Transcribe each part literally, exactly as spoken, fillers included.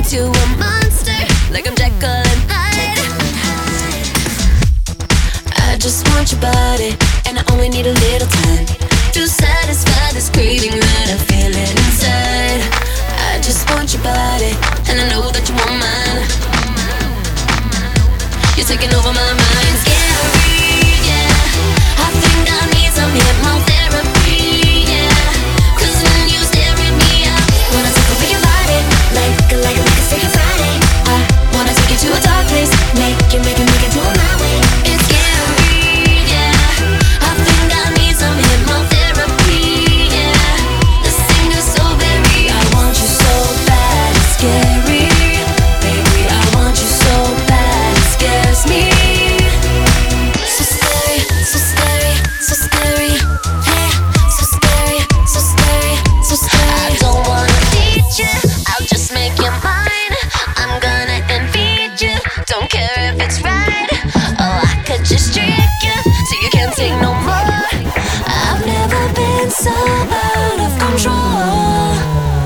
into a monster, like I'm Jekyll and Hyde. I just want your body, and I only need a little time to satisfy this craving that I feel inside. I just want your body, and I know that you want mine. You're taking over my mind. Scary, yeah. I think I need some hypnotherapy, yeah. Cause when you stare at me, I wanna take over your body, like, like, like a freaking Friday. I wanna take you to a dark place, make it, make it, make it do it my way. It's scary, yeah. I think I need some hypnotherapy, yeah. This thing is so very, I want you so bad, it's scary. Baby, I want you so bad, it scares me. So scary, so scary, so scary. Yeah, so scary, so scary, so scary. I don't wanna teach you, I'll just make you mine. I'm gonna feed you, don't care if it's right. Oh, I could just trick you till you can't take no more. I've never been so out of control.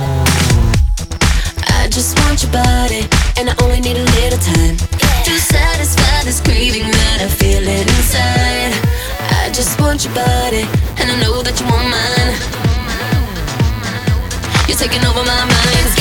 I just want your body, and I only need a little time to satisfy this craving that I feel inside. I just want your body, and I know that you want mine. You're taking over my mind.